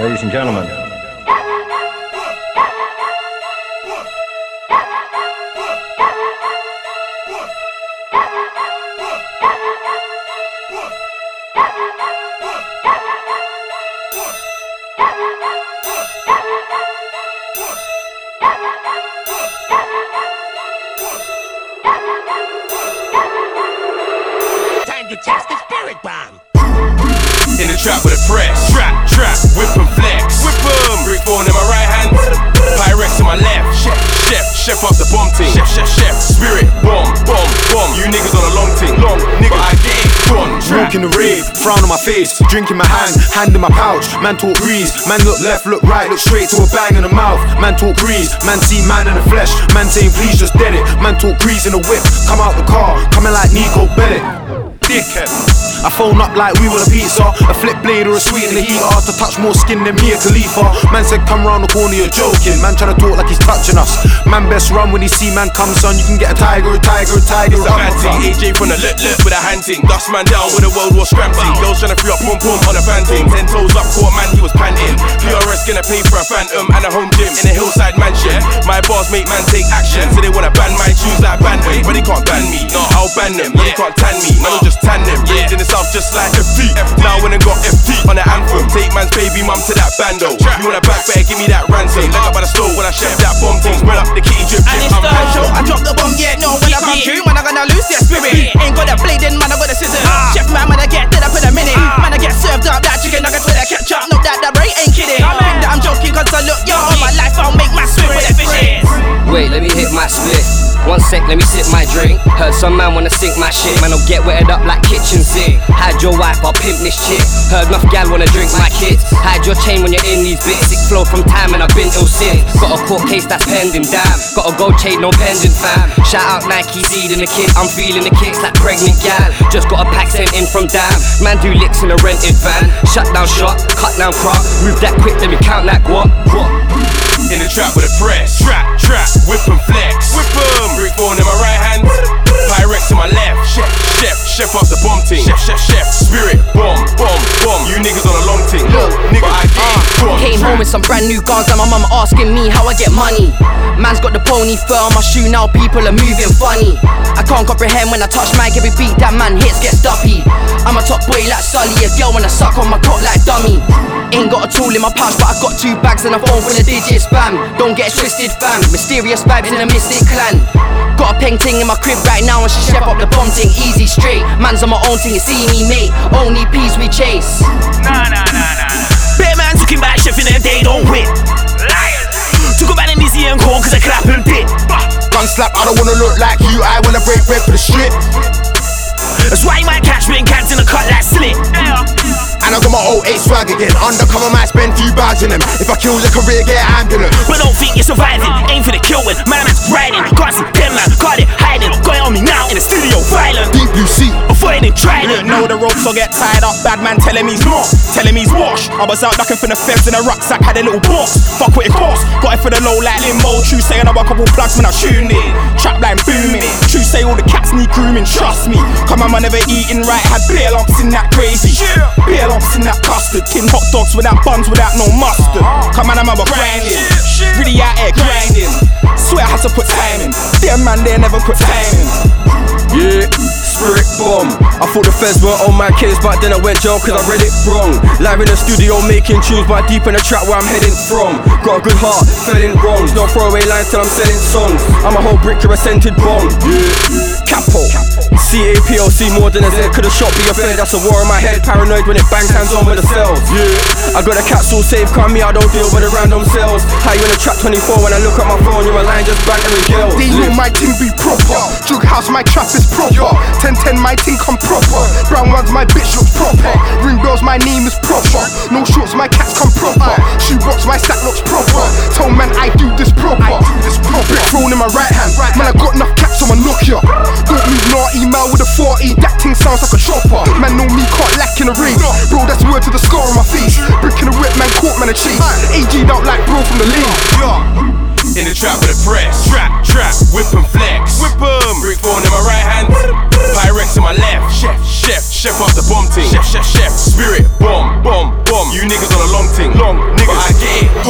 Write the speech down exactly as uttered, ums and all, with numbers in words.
Ladies and gentlemen. Time to test the spirit bomb. In the trap with a press, trap, trap, whip and flex, whip 'em. Brick phone in my right hand, Pyrex in my left. Chef, chef, chef up the bomb ting. Chef, chef, chef, spirit, bomb, bomb, bomb. You niggas on a long ting, long nigga, I get it done. Walk in the rave, frown on my face, drink in my hand, hand in my pouch. Man talk breeze, man look left, look right, look straight to a bang in the mouth. Man talk breeze, man see man in the flesh. Man saying please just dead it. Man talk breeze in the whip, come out the car, coming like Nico Bellic. Dickhead. I phone up like we want a pizza, a flip blade or a sweet in the heater to touch more skin than Mia Khalifa. Man said come round the corner, you're joking. Man tryna talk like he's touching us. Man best run when he see man come, son. You can get a tiger, a tiger, a tiger. It's a bad thing. A J from the look look with a hand ting. Dust man down with a World War scram ting. Girls tryna free up boom boom on a fan ting. Ten toes up, caught man he was panting. P R S gonna pay for a phantom and a home gym in a hillside mansion. My bars make man take action, so they wanna ban my tunes like bandweight, but they can't ban me. No, I'll ban them. No, they can't tan me. Man, will just tan them. Raised in the south just like F T. Now when I got F T on the anthem, take man's baby mum to that bando. You want a back better give me that ransom. Leg up by the stove when I chef that bomb thing. Spread up the kitty drip. And it's the show, I drop the bomb, yeah, no. When I come through, man, I gonna lose their spirit. Ain't got a blade in, man, I got a scissors. Chef man, man, I get dead up in a minute. Man, I get served up that chicken nuggets with a ketchup. No, that, that break ain't kidding. I think that I'm joking cause I look young. All my life I'll make my swim with the fishes. Wait, let me hit my split. One sec, let me sip my drink. Heard some man wanna sink my shit. Man, I'll get wetted up like kitchen sink. Hide your wife, I'll pimp this chick. Heard enough gal wanna drink my kids. Hide your chain when you're in these bits. Sick flow from time and I've been ill since. Got a court case that's pending, damn. Got a gold chain, no pending, fam. Shout out Nike, seed in the kid. I'm feeling the kicks like pregnant gal. Just got a pack sent in from damn. Man do licks in a rented van. Shut down shot, cut down crop. Move that quick, let me count that guap. In the trap with a press, trap, trap, whip and flex, whip 'em. Brick phone in my right hand, Pyrex in my left. Chef, chef, chef up the bomb ting. Chef, chef, chef, spirit, bomb, bomb, bomb. You niggas on a long ting, look, nigga, I get it done. Came home with some brand new guns and my mama asking me how I get money. Man's got the pony fur on my shoe, now people are moving funny. I can't comprehend when I touch mic, every beat that man hits gets duppy. I'm a top boy like Sully, a girl wanna suck on my cock like dummy. Ain't got a tool in my pouch, but I got two bags and a phone full of digits, fam. Don't get it twisted, fam. Mysterious vibes in the Mystic clan. Got a peng ting in my crib right now and she chef up the bomb ting. Easy straight, man's on my own ting, you see me mate. Only peas we chase. Nah, nah, nah, nah. Better man talking about chef in them, they don't win. Liars. Took about in this ear and corn cause I clap and dip. Gun slap, I don't wanna look like you. I wanna break bread for the strip. That's why you might catch me in cats in a cut like slit. And I got my oh eight swag again. Undercover might spend few bags in them. If I kill your career, get ambulance. But don't think you're surviving. Aim for the kill when my man's riding. Can't see them man, got it hiding. Got it on me now in the studio violent. Deep blue sea, avoiding trident. Know the ropes will get tied up. Bad man telling me's not, telling me's wash. I was out ducking from the feds in a rucksack, had a little box. Fuck what it cost. Got it for the low like limbo. True saying I got a couple plugs when I shooting it. Trap line booming. True say all the cats need grooming. Trust me. Come on, man, never eating right. Had beer lumps in that crazy. Beer lumps in that custard. Tin hot dogs without buns, without no mustard. Come on, I'm about grinding. Really out here grinding. Swear I had to put time in. Them man, they never put time in. Yeah, spirit bomb. I thought the feds were on my case, but then I went jail cause I read it wrong. Live in the studio making tunes, but deep in the trap where I'm heading from. Got a good heart, fell in wrongs. No throwaway lines till I'm selling songs. I'm a whole brick, you're a scented bomb. Yeah, Capo, C A P O C more than a Z. Could've shot be a fed, that's a war in my head. Paranoid when it bangs hands on with the cells. Yeah, I got a cat all safe, come me, I don't deal with the random cells. How you in the trap twenty-four when I look at my phone, you're a line just bantering girls. they know my ting be proper. Jug house, my trap is proper. ten ten, my ting come proper. Brown ones, my bitch looks proper. Ring bells, my name is proper. No shorts, my cats come proper. Shoe box, my stack looks proper. Told man I do this proper. Brick thrown in my right hand. Man, I got enough cats on my Nokia. Don't move naughty, email with a forty. That ting sounds like a chopper. Man, know me can't lack in a ring. Bro, that's word to the scar on my face. Brick in the whip, man, caught man a chase. A G'd out like bro from the lane. In the trap with a press, trap, trap, whip and flex, whip 'em. Brick phone in my right hand, Pyrex in my left. Chef, chef, chef up the bomb ting. Chef, chef, chef, spirit, bomb, bomb, bomb. You niggas on a long thing. Long niggas, but I get it.